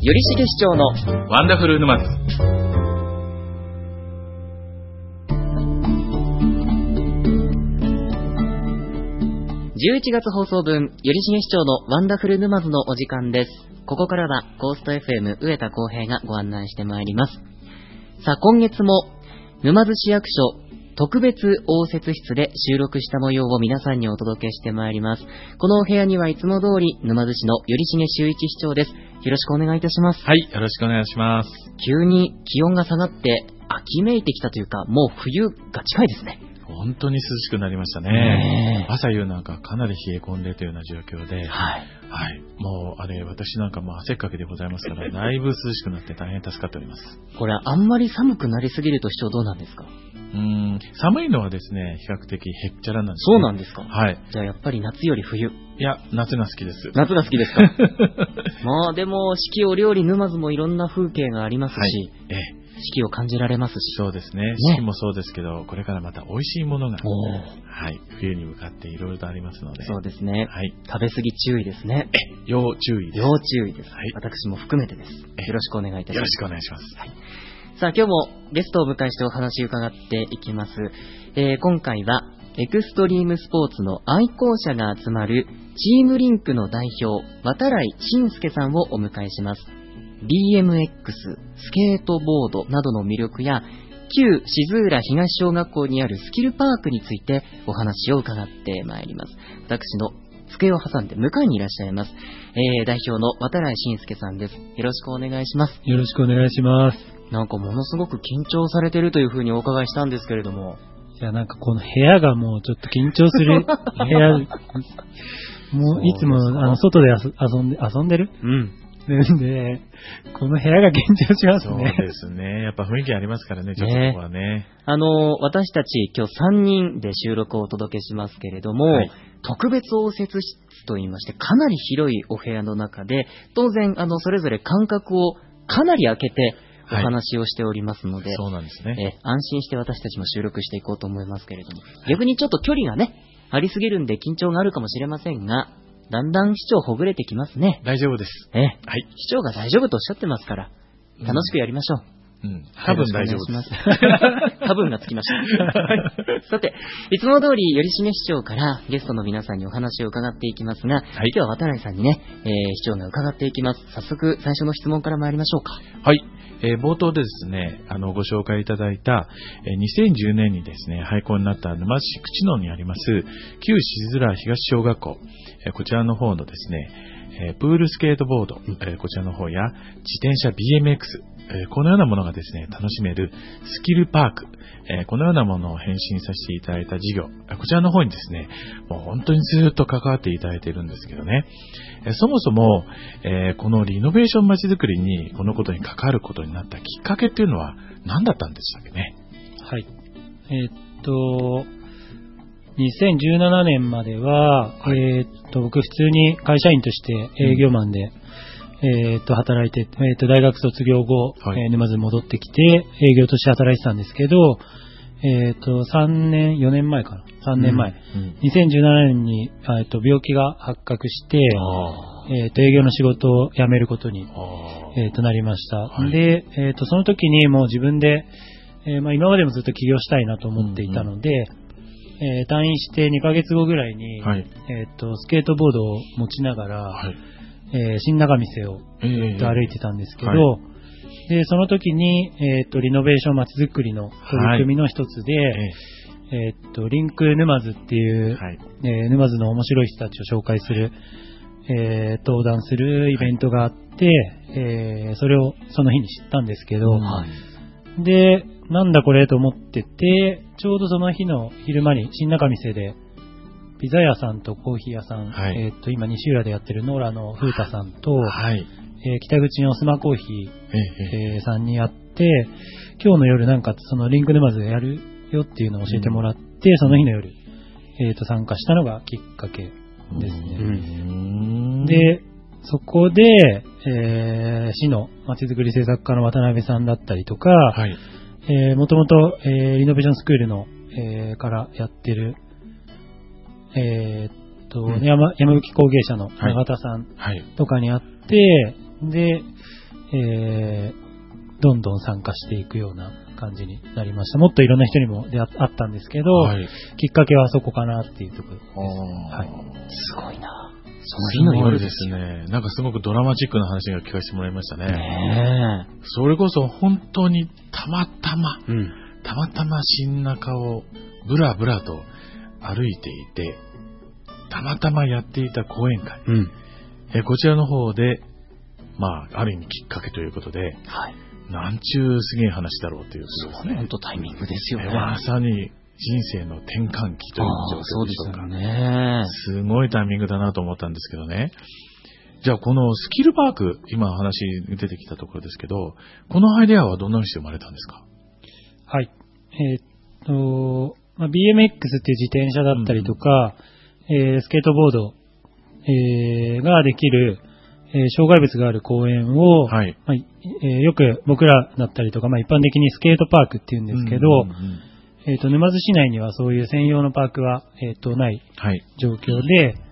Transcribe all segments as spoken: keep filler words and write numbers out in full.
りしげ市長のワンダフル沼津。 じゅういちがつ放送分、よりしげ市長のワンダフル沼津のお時間です。ここからはコースト エフエム 上田浩平がご案内してまいります。さあ、今月も沼津市役所特別応接室で収録した模様を皆さんにお届けしてまいります。このお部屋にはいつも通り沼津市のよりしげ修一市長です。よろしくお願いいたします。 はい、よろしくお願いします。 急に気温が下がって秋めいてきたというか、もう冬が近いですね。 本当に涼しくなりましたね。ね、朝夕なんかかなり冷え込んでというような状況で、はい、はい、もうあれ私なんかもう汗っかけでございますからだいぶ涼しくなって大変助かっております。 これあんまり寒くなりすぎると市長どうなんですか？ うーん、寒いのはですね比較的へっちゃらなんです、 ね。そうなんですか。 はい。 じゃあやっぱり夏より冬。 いや、夏が好きです。 夏が好きですか？まあでも四季折々沼津もいろんな風景がありますし、はい、ええ、四季を感じられますし。 そうですね。四季もそうですけど、これからまた美味しいものが、はい、冬に向かっていろいろとありますので。 そうですね。はい。食べ過ぎ注意ですね。 え、要注意です。 要注意です。はい。私も含めてです。よろしくお願いいたします。 よろしくお願いします。はい。 さあ、今日もゲストをお迎えしてお話を伺っていきます。えー、今回はエクストリームスポーツの愛好者が集まるチームリンクの代表、渡来信介さんをお迎えします。ビーエムエックス、スケートボードなどの魅力や、旧静浦東小学校にあるスキルパークについてお話を伺ってまいります。私の机を挟んで向かいにいらっしゃいます、えー、代表の渡来信介さんです。よろしくお願いします。 よろしくお願いします。 なんかものすごく緊張されてるというふうにお伺いしたんですけれども。 いや、なんかこの部屋がもうちょっと緊張する部屋、もういつもあの外で遊んで、遊んでる、うん。で、この部屋が緊張しますね。 そうですね。やっぱ雰囲気ありますからね、ちょっとここはね。ね、 あの、私たち今日さんにんで収録をお届けしますけれども、はい、特別応接室といいまして、かなり広いお部屋の中で、当然、あの、それぞれ間隔をかなり空けて、お話をしておりますので、はい、 そうなんですね。 え安心して私たちも収録していこうと思いますけれども、逆にちょっと距離がね、ありすぎるんで緊張があるかもしれませんが、だんだん市長ほぐれてきますね。 大丈夫です。 えはい。市長が大丈夫とおっしゃってますから、楽しくやりましょう。 うん、多分大丈夫です。 多分がつきました。さて、いつも通り、よりしげ市長からゲストの皆さんにお話を伺っていきますが、はい、今日は渡来さんにね、えー、市長が伺っていきます。早速、最初の質問から参りましょうか。 はい。えー、冒頭でですね、あの、ご紹介いただいた、えー、にせんじゅうねんにですね、廃校になった沼津市口野にあります、旧静浦東小学校、えー、こちらの方のですね、えー、プールスケートボード、えー、こちらの方や、自転車 ビーエムエックス、えー、このようなものがですね、楽しめるスキルパーク、えー、このようなものを返信させていただいた事業、こちらの方にですね、もう本当にずっと関わっていただいているんですけどね、えー、そもそも、えー、このリノベーションまちづくりにこのことに関わることになったきっかけっていうのは何だったんでしたっけね。 はい。えー、っと、にせんじゅうななねんまでは、はい、えー、っと、僕普通に会社員として営業マンで、うんえー、と働いて、えー、と大学卒業後、はいえー、沼津に戻ってきて営業として働いてたんですけど、えー、とさんねんよねんまえかなさんねんまえ、うんうん、にせんじゅうななねんに、えー、と病気が発覚して、えー、と営業の仕事を辞めることに、えー、となりました、はい、で、えー、とその時にもう自分で、えーまあ、今までもずっと起業したいなと思っていたので、うんうんえー、退院してにかげつごぐらいに、はいえー、とスケートボードを持ちながら、はいえー、新長見を、えー、と歩いてたんですけど、はい、でその時に、えー、とリノベーションまちづくりの取り組みの一つで、はいえー、とリンク沼津っていう、はいえー、沼津の面白い人たちを紹介する、えー、登壇するイベントがあって、はいえー、それをその日に知ったんですけど、はい、でなんだこれと思っててちょうどその日の昼間に新中見でピザ屋さんとコーヒー屋さん、はいえー、と今西浦でやってるノーラの風太さんと、はいえー、北口のスマコーヒー、えー、さんに会って今日の夜なんかそのリンク沼津でやるよっていうのを教えてもらって、うん、その日の夜、えー、と参加したのがきっかけですね。うんでそこで、えー、市のまちづくり政策課の渡辺さんだったりとか、はいえー、もともと、えー、リノベーションスクールの、えー、からやってるえー、っと、うん、山, 山吹工芸社の永田さんとかに会って、はい、で、 えー、どんどん参加していくような感じになりました。もっといろんな人にも出会ったんですけど、はい、きっかけはそこかなっていうところです。はい、 すごいな。 その日の夜ですね。なんかすごくドラマチックな話が聞かせてもらいましたね。ねえ。それこそ本当にたまたま、うん、たまたま新中をブラブラと歩いていて、たまたまやっていた講演会。うん、えこちらの方で、まあ、ある意味きっかけということで、はい、なんちゅうすげえ話だろうということですね。 本当タイミングですよね。 まさに人生の転換期という状況でしょうか。 そうですよね。 すごいタイミングだなと思ったんですけどね。じゃあこのスキルパーク、今話に出てきたところですけど、このアイデアはどんなふうにして生まれたんですか？ はい。えー、っと、まあ、ビーエムエックス っていう自転車だったりとか、うんえー、スケートボード、えー、ができる、えー、障害物がある公園を、はいまあえー、よく僕らだったりとか、まあ、一般的にスケートパークっていうんですけど、うんうんうんえー、と沼津市内にはそういう専用のパークは、えー、とない状況で、はい、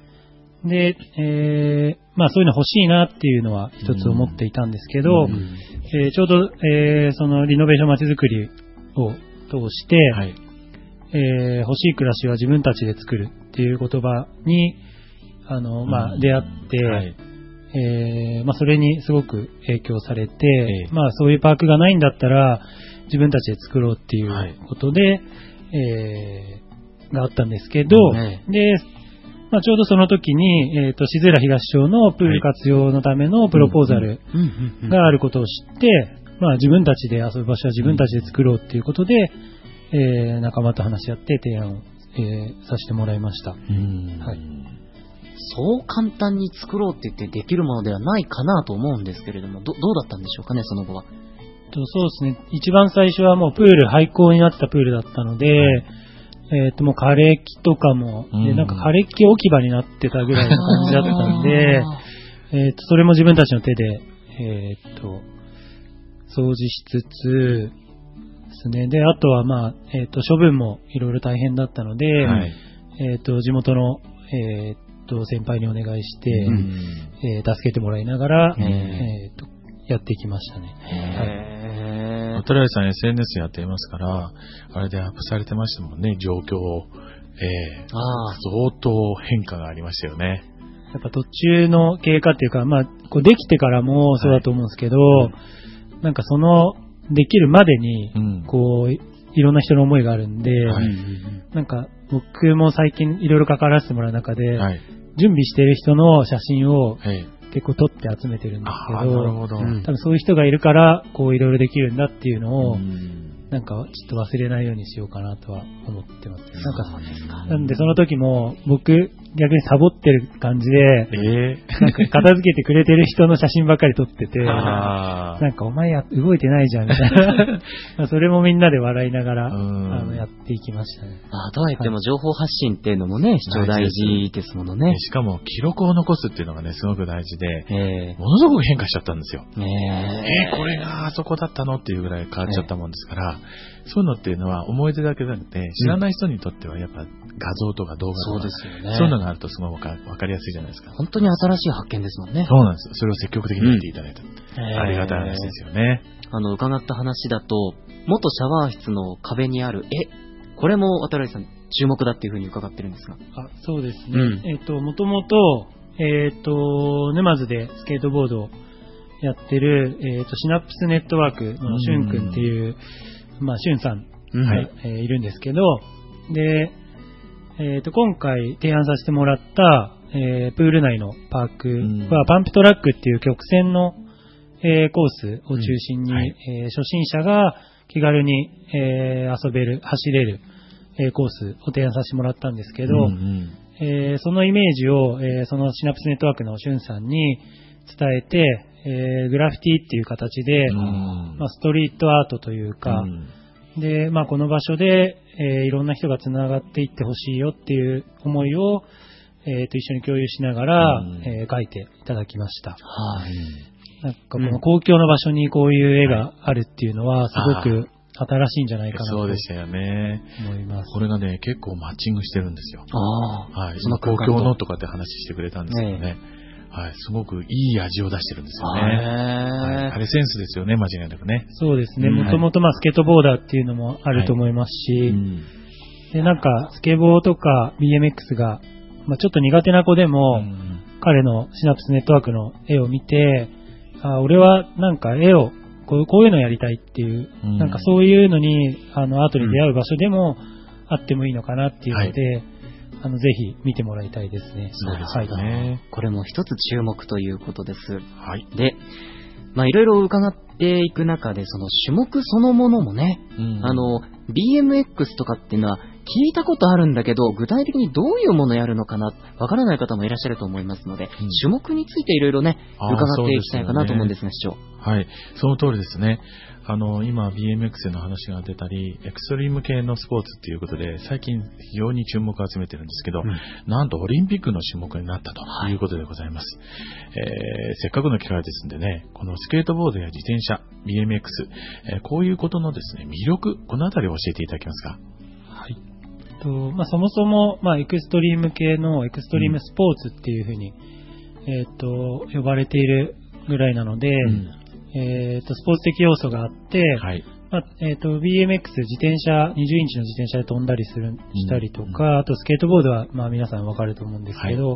で、えーまあ、そういうの欲しいなっていうのは一つ思っていたんですけど、うんうんえー、ちょうど、えー、そのリノベーションまちづくりを通して、はいえー、欲しい暮らしは自分たちで作るっていう言葉にあの、まあ、出会って、はいえーまあ、それにすごく影響されて、えーまあ、そういうパークがないんだったら自分たちで作ろうっていうことで、はいえー、があったんですけど、ね、で、まあ、ちょうどその時に、えーと、静浦東町のプール活用のためのプロポーザルがあることを知って、まあ、自分たちで遊ぶ場所は自分たちで作ろうっていうことで、えー、仲間と話し合って提案を、えー、させてもらいました。うんはいそう簡単に作ろうって言ってできるものではないかなと思うんですけれども、ど, どうだったんでしょうかね、その後は。 そうですね。一番最初はもうプール、廃校になってたプールだったので、はいえっともう枯れ木とかも、うん、なんか枯れ木置き場になってたぐらいの感じだったんで、えっとそれも自分たちの手で、えっと掃除しつつですね。で、あとはまあ、えっと処分もいろいろ大変だったので、はい、えっと地元の、えっと先輩にお願いして、うんえー、助けてもらいながら、えっとやっていきましたね。 はい。渡来さん エスエヌエス やっていますから、あれでアップされてましたもんね、状況を。えー、あ相当変化がありましたよね。 やっぱ途中の経過っていうか、まあ、こうできてからもそうだと思うんですけど、はい、なんかその、できるまでに、こう、うん、いろんな人の思いがあるんで、はい、なんか僕も最近いろいろ関わらせてもらう中で、はい、準備している人の写真を、はい結構撮って集めてるんですけど、なるほど、うん、多分そういう人がいるからこういろいろできるんだっていうのを、うん、なんかちょっと忘れないようにしようかなとは思ってます。なんかなんでその時も僕逆にサボってる感じで、えー、なんか片付けてくれてる人の写真ばっかり撮ってて、なんかお前や動いてないじゃんみたいなまあそれもみんなで笑いながら、うん、あのやっていきましたね。 あどうやっても情報発信っていうのもね、非常大事ですものね。 しかも記録を残すっていうのがねすごく大事で、えー、ものすごく変化しちゃったんですよ。えー、えー、これがあそこだったのっていうぐらい変わっちゃったもんですから、えー、そういうのっていうのは思い出だけじゃなくて知らない人にとってはやっぱ画像とか動画とか、そうですよね、そういうのがあるとすごくわかりやすいじゃないですか。 本当に新しい発見ですもんね。 そうなんです。それを積極的に見ていただいた、うん、ありがたい話ですよね。 あの伺った話だと元シャワー室の壁にある絵、これも渡来さん注目だっていうふうに伺ってるんですが。 あそうですね、うん、えっ、ー、ともともとえっ、ー、と沼津でスケートボードをやってる、えー、とシナプスネットワークのしゅんくんっていう、うん、まあしゅんさんが、はいえー、いるんですけど、でえー、と今回提案させてもらった、えー、プール内のパークはパンプトラックっていう曲線の、えー、コースを中心に、うんはいえー、初心者が気軽に、えー、遊べる走れる、えー、コースを提案させてもらったんですけど、うんうんえー、そのイメージを、えー、そのシナプスネットワークのしゅんさんに伝えて、えー、グラフィティっていう形で、うんまあ、ストリートアートというか、うんでまあ、この場所で、えー、いろんな人がつながっていってほしいよっていう思いを、えー、と一緒に共有しながら、うんえー、描いていただきました。はい、なんかこの公共の場所にこういう絵があるっていうのはすごく新しいんじゃないかなと思います。 そうでしたよね。これがね結構マッチングしてるんですよ。あ、はい、その公共のとかって話してくれたんですけどね。 はい、すごくいい味を出してるんですよね。はい、あれセンスですよね、間違いなくね。 そうですね。もともとまあスケートボーダーっていうのもあると思いますし、はい、うん、でなんかスケボーとか ビーエムエックス が、まあ、ちょっと苦手な子でも、うん、彼のシナプスネットワークの絵を見て、あ、俺はなんか絵をこう、こういうのやりたいっていう、うん、なんかそういうのにあのアートに出会う場所でもあってもいいのかなっていうので、はい、あのぜひ見てもらいたいですね。 そうですね、はい。これも一つ注目ということです。 はい。 で、まあいろいろ伺っていく中で、その種目そのものもね、うん、あの ビーエムエックス とかっていうのは聞いたことあるんだけど、具体的にどういうものをやるのかな、わからない方もいらっしゃると思いますので、うん、種目についていろいろね、伺っていきたいかなと思うんですが、市長。 はい、その通りですね。あの、今 ビーエムエックス の話が出たり、エクストリーム系のスポーツっていうことで、最近非常に注目を集めてるんですけど、うん、なんとオリンピックの種目になったということでございます。はい、えー、せっかくの機会ですんでね、このスケートボードや自転車、ビーエムエックス、えー、こういうことのですね、魅力、このあたりを教えていただけますか。 はい。とまあ、そもそも、まあ、エクストリーム系のエクストリームスポーツっていうふうに、うん、えー、と呼ばれているぐらいなので、うん、えー、とスポーツ的要素があって、はい、まあえー、と ビーエムエックス 自転車にじゅうインチの自転車で飛んだりするしたりとか、うん、あとスケートボードは、まあ、皆さんわかると思うんですけど、はい、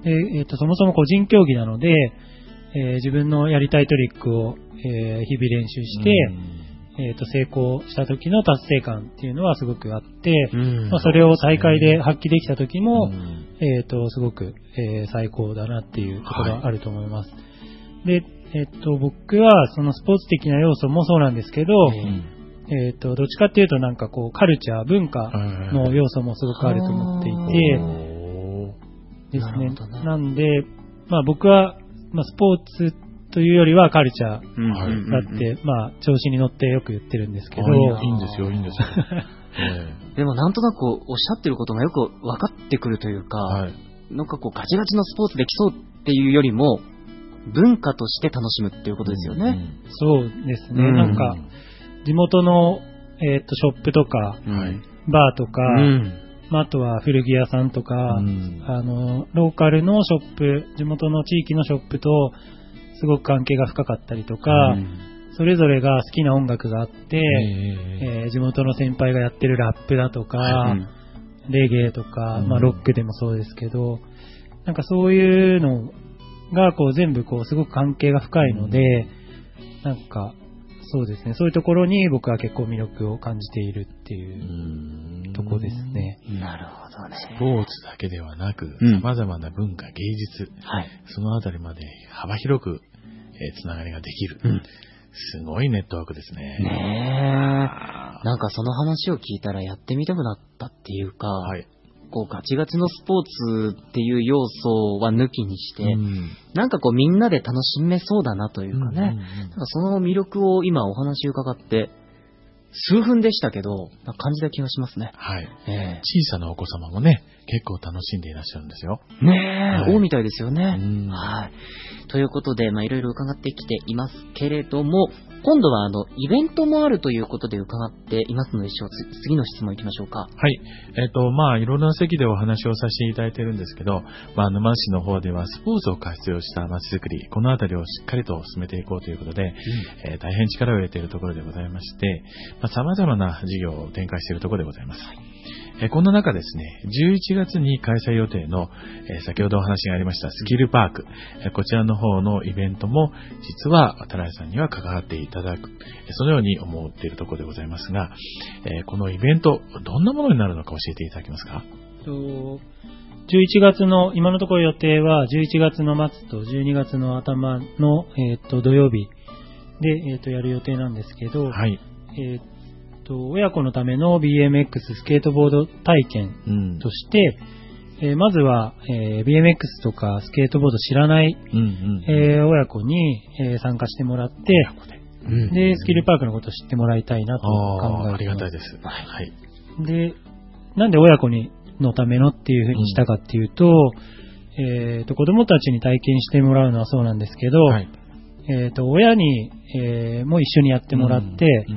でえー、とそもそも個人競技なので、えー、自分のやりたいトリックを、えー、日々練習して、うん、えー、と成功した時の達成感っていうのはすごくあって、うん、まあ、それを大会で発揮できた時も、うん、えー、とすごく、えー、最高だなっていうところがあると思います。はい、でえっと、僕はそのスポーツ的な要素もそうなんですけど、うん、えっと、どっちかっていうとなんかこうカルチャー、文化の要素もすごくあると思っていて、ですね。な, なんで、まあ僕は、まあ、スポーツというよりはカルチャーだって、うん、まあ調子に乗ってよく言ってるんですけど。 いいんですよ、いいんですよ。 えー、でもなんとなくおっしゃってることがよく分かってくるというか、はい、なんかこうガチガチのスポーツできそうっていうよりも、文化として楽しむっていうことですよね。うん、 そうですね。うん、なんか地元の、えー、とショップとか、うん、バーとか、うん、まあ、あとは古着屋さんとか、うん、あのローカルのショップ、地元の地域のショップとすごく関係が深かったりとか、うん、それぞれが好きな音楽があって、えーえー、地元の先輩がやってるラップだとか、うん、レゲエとか、まあ、ロックでもそうですけど、なんかそういうのがこう全部こうすごく関係が深いので、うん、なんかそうですね、そういうところに僕は結構魅力を感じているっていうところですね。 なるほどね。 スポーツだけではなく、うん、様々な文化、芸術、はい、そのあたりまで幅広く、えー、つながりができる、うん、すごいネットワークですね。 ねえ。なんかその話を聞いたらやってみたくなったっていうか、はい、こうガチガチのスポーツっていう要素は抜きにして、うん、なんかこうみんなで楽しめそうだなというかね、うんうんうん、なんかその魅力を今お話伺って数分でしたけど感じた気がしますね。 はい、えー、小さなお子様もね結構楽しんでいらっしゃるんですよ。 ねえ、はい、大みたいですよね。はい。ということでまあいろいろ伺ってきていますけれども、今度はあのイベントもあるということで伺っていますので、次の質問いきましょうか。 はい。えっと、まあ、いろんな席でお話をさせていただいているんですけど、まあ、沼市の方ではスポーツを活用した街づくり、このあたりをしっかりと進めていこうということで、うん、えー、大変力を入れているところでございまして、まあ、様々な事業を展開しているところでございます。はい、えー、こんな中ですね、じゅういちがつに開催予定の、えー、先ほどお話がありましたスキルパーク、えー、こちらの方のイベントも、実は渡来さんには関わっていただく、そのように思っているところでございますが、えー、このイベント、どんなものになるのか教えていただけますか。 とじゅういちがつの、今のところ予定はじゅういちがつの末とじゅうにがつの頭の、えー、と土曜日で、えー、とやる予定なんですけど、はい、えー、と親子のための ビーエムエックス スケートボード体験として、うん、えー、まずは、えー、ビーエムエックス とかスケートボード知らない、うんうん、えー、親子に、えー、参加してもらって、うん、でスキルパークのことを知ってもらいたいなと考えています。 ありがたいです。はい。 で、なんで親子にのためのっていうふうにしたかっていうと、うん、えー、と子供たちに体験してもらうのはそうなんですけど、はい、えー、と親に、えー、も一緒にやってもらって、うんうん、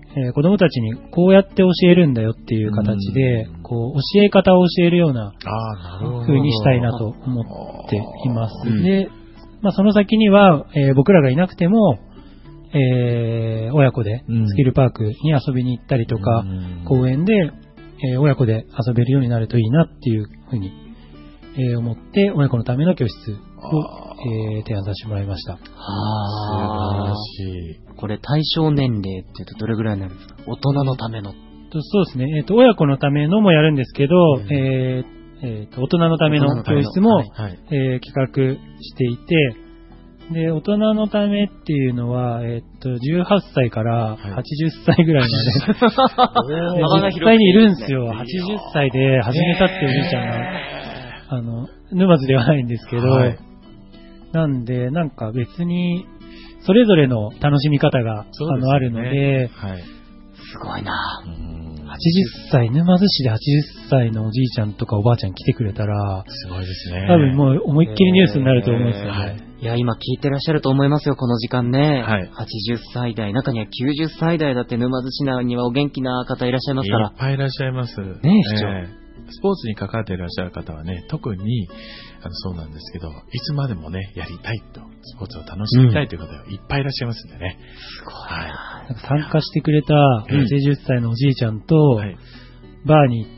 えー、子供たちにこうやって教えるんだよっていう形で、 うん、 こう教え方を教えるような風にしたいなと思っています。 うん、 で、まあ、その先には、えー、僕らがいなくても、えー、親子でスキルパークに遊びに行ったりとか、うん、公園で、えー、親子で遊べるようになるといいなっていう風に、えー、思って親子のための教室を、えー、提案させてもらいました。 はあ、 素晴らしい。 これ対象年齢っていうとどれぐらいになるんですか？大人のための。 そうですね。えっと、親子のためのもやるんですけど、うん、えーえー、と大人のための教室も、はいはい、えー、企画していて、で、大人のためっていうのは、えっと、じゅうはっさいからはちじゅっさいぐらいまで、はい、実際にいるんですよ。はちじゅっさいで始めたっておじいちゃんが、あの、沼津ではないんですけど、はい、なんで、なんか別に、それぞれの楽しみ方が、ね、あのあるので、 はい、すごいな。 はちじゅっさい、沼津市ではちじゅっさいのおじいちゃんとかおばあちゃん来てくれたら、 すごいですね。 多分もう思いっきりニュースになると思うんですよね。はい、 いや、今聞いてらっしゃると思いますよ、この時間ね。はい、はちじゅっさい代、中にはきゅうじゅっさい代だって沼津市内にはお元気な方いらっしゃいますから。 いっぱいいらっしゃいます。ねえ、市長。 えースポーツに関わっていらっしゃる方はね、特にあのそうなんですけど、いつまでもね、やりたいと、スポーツを楽しみたいという方がいっぱいいらっしゃいますんでね。 すごい。 はい、なんか参加してくれたはちじゅっさいのおじいちゃんと、はい、バーに行って、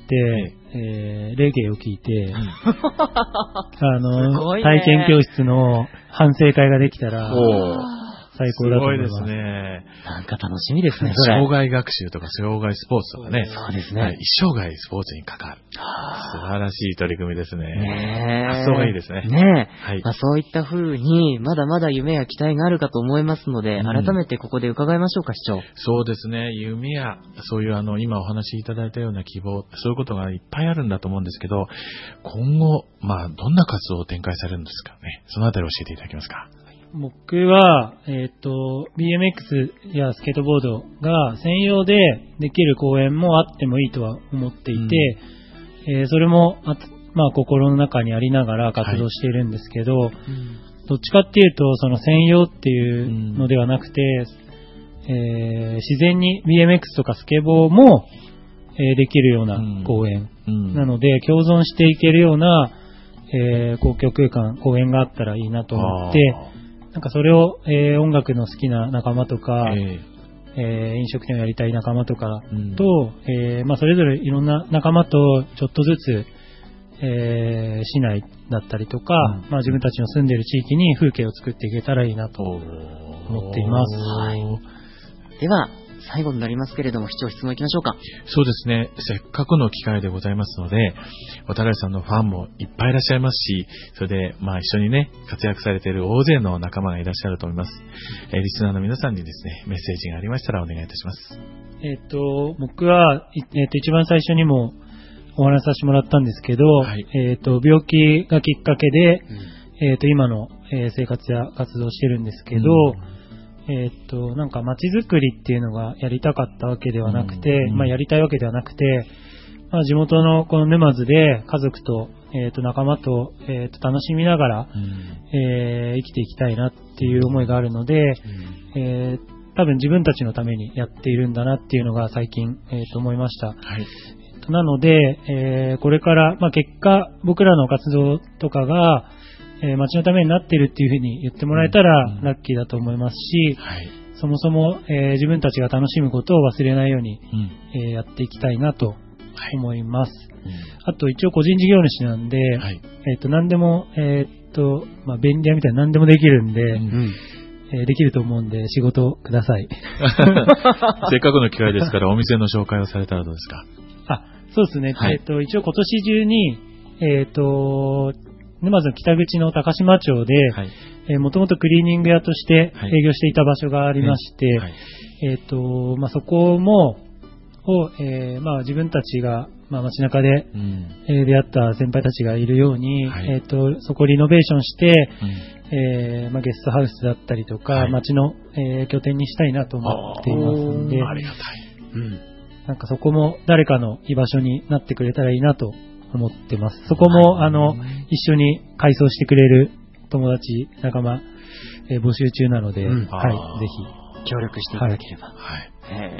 えー、レゲエを聞いて、うん、あの、ね、体験教室の反省会ができたら、最高だと思います。 すごいですね。 なんか楽しみですね。 障害学習とか障害スポーツとかね。 そうですね。 はい、一生涯スポーツに関わる。素晴らしい取り組みですね。ね発想がいいですね。 ねえ。はい。まあ、そういった風に、まだまだ夢や期待があるかと思いますので、うん、改めてここで伺いましょうか、市長。 そうですね。夢や、そういうあの、今お話しいただいたような希望、そういうことがいっぱいあるんだと思うんですけど、今後、まあ、どんな活動を展開されるんですかね。そのあたり教えていただけますか。 僕は、えっと、ビーエムエックス やスケートボードが専用でできる公園もあってもいいとは思っていて、うんえー、それもあ、まあ、心の中にありながら活動しているんですけど、はいうん、どっちかっていうと、その専用っていうのではなくて、うんえー、自然に ビーエムエックス とかスケボーも、えー、できるような公園、うん、なので、共存していけるような、えー、公共空間、公園があったらいいなと思って、なんかそれを、えー、音楽の好きな仲間とか、えーえー、飲食店をやりたい仲間とかと、うんえーまあ、それぞれいろんな仲間とちょっとずつ、えー、市内だったりとか、うんまあ、自分たちの住んでいる地域に風景を作っていけたらいいなと思っています。はい、 では最後になりますけれども、市長質問いきましょうか。 そうですね。せっかくの機会でございますので、渡来さんのファンもいっぱいいらっしゃいますし、それで、まあ一緒にね、活躍されている大勢の仲間がいらっしゃると思います。えー、リスナーの皆さんにですね、メッセージがありましたらお願いいたします。 えっと、僕は、えっと、一番最初にもお話しさせてもらったんですけど、はい、えっと、病気がきっかけで、うん、えっと、今の、えー、生活や活動をしてるんですけど、うんえー、っと、なんか街づくりっていうのがやりたかったわけではなくて、うん、まあやりたいわけではなくて、まあ地元のこの沼津で家族と、えー、っと仲間と、えー、っと楽しみながら、うんえー、生きていきたいなっていう思いがあるので、うんえー、多分自分たちのためにやっているんだなっていうのが最近、えー、と思いました。はいえー、となので、えー、これから、まあ結果僕らの活動とかが、えー、街のためになっているっていうふうに言ってもらえたらラッキーだと思いますし、うんはい、そもそも、えー、自分たちが楽しむことを忘れないように、うんえー、やっていきたいなと思います。はいうん、あと一応個人事業主なんで、はいえー、と何でも、えーとまあ、便利屋みたいな何でもできるんで、うんえー、できると思うんで仕事ください。 せっかくの機会ですからお店の紹介をされたらどうですか。 あ、そうですね。はい、えー、と一応今年中にえっ、ー、と沼津の北口の高島町で、はいえー、もともとクリーニング屋として営業していた場所がありまして、はいはいえーとまあ、そこもを、えーまあ、自分たちが、まあ、街中で、うんえー、出会った先輩たちがいるように、はいえーと、そこをリノベーションして、うんえーまあ、ゲストハウスだったりとか、はい、街の、えー、拠点にしたいなと思っていますので、 ありがたい、うん、 なんかそこも誰かの居場所になってくれたらいいなと思ってます。そこも、はい、あの一緒に改装してくれる友達仲間、えー、募集中なので、うん、はいぜひ協力していただければ。 はい。 へ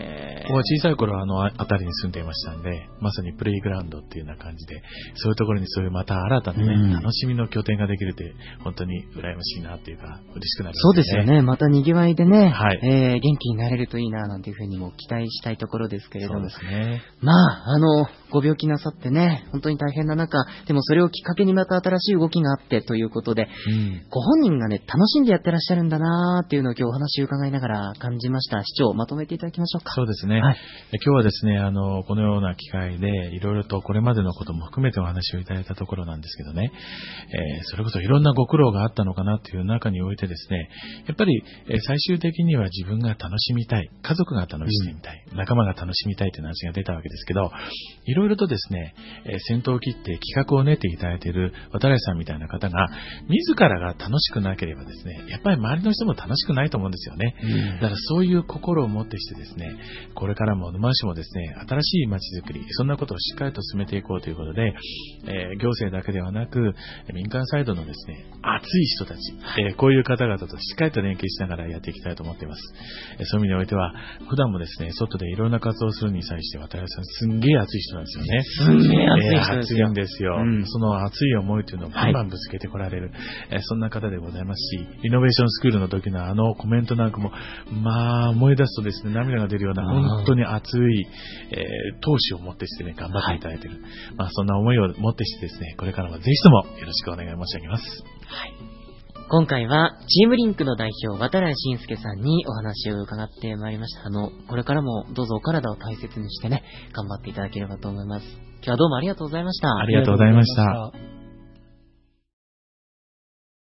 僕は小さい頃あの辺りに住んでいましたんで、まさにプレイグラウンドっていうような感じで、そういうところにそういうまた新たなね、うん、楽しみの拠点ができるって、本当に羨ましいなっていうか、嬉しくなりますね。 そうですよね。また賑わいでね、はい、えー、元気になれるといいな、なんていうふうにも期待したいところですけれども。 そうですね。 まあ、あの、ご病気なさってね、本当に大変な中、でもそれをきっかけにまた新しい動きがあってということで、うん、ご本人がね、楽しんでやってらっしゃるんだなーっていうのを今日お話を伺いながら感じました。市長、まとめていただきましょうか。 そうですね。はい、今日はですね、あの、このような機会で、いろいろとこれまでのことも含めてお話をいただいたところなんですけどね、えー、それこそいろんなご苦労があったのかなっていう中においてですね、やっぱり、えー、最終的には自分が楽しみたい、家族が楽しみたい、うん、仲間が楽しみたいという話が出たわけですけど、いろいろとですね、えー、先頭を切って企画を練っていただいている渡来さんみたいな方が、自らが楽しくなければですね、やっぱり周りの人も楽しくないと思うんですよね。うん、だからそういう心を持ってしてですね、これからも沼市もですね、新しい街づくり、そんなことをしっかりと進めていこうということで、えー、行政だけではなく、民間サイドのですね、熱い人たち、えー、こういう方々としっかりと連携しながらやっていきたいと思っています。えー、そういう意味においては、普段もですね、外でいろんな活動をするに際して、渡辺さん、すんげえ熱い人なんですよね。 すんげえ熱い人ですよ。 えー、熱いんですよ、うん。その熱い思いというのをバンバンぶつけてこられる、はい、えー、そんな方でございますし、イノベーションスクールの時のあのコメントなんかも、まあ、思い出すとですね、涙が出るような、本当に熱い、えー、闘志を持ってしてね、頑張っていただいている。はい、まあ、そんな思いを持ってしてですね、これからもぜひともよろしくお願い申し上げます。 はい。今回は、チームリンクの代表、渡来伸介さんにお話を伺ってまいりました。あの、これからもどうぞお体を大切にしてね、頑張っていただければと思います。今日はどうもありがとうございました。 ありがとうございました。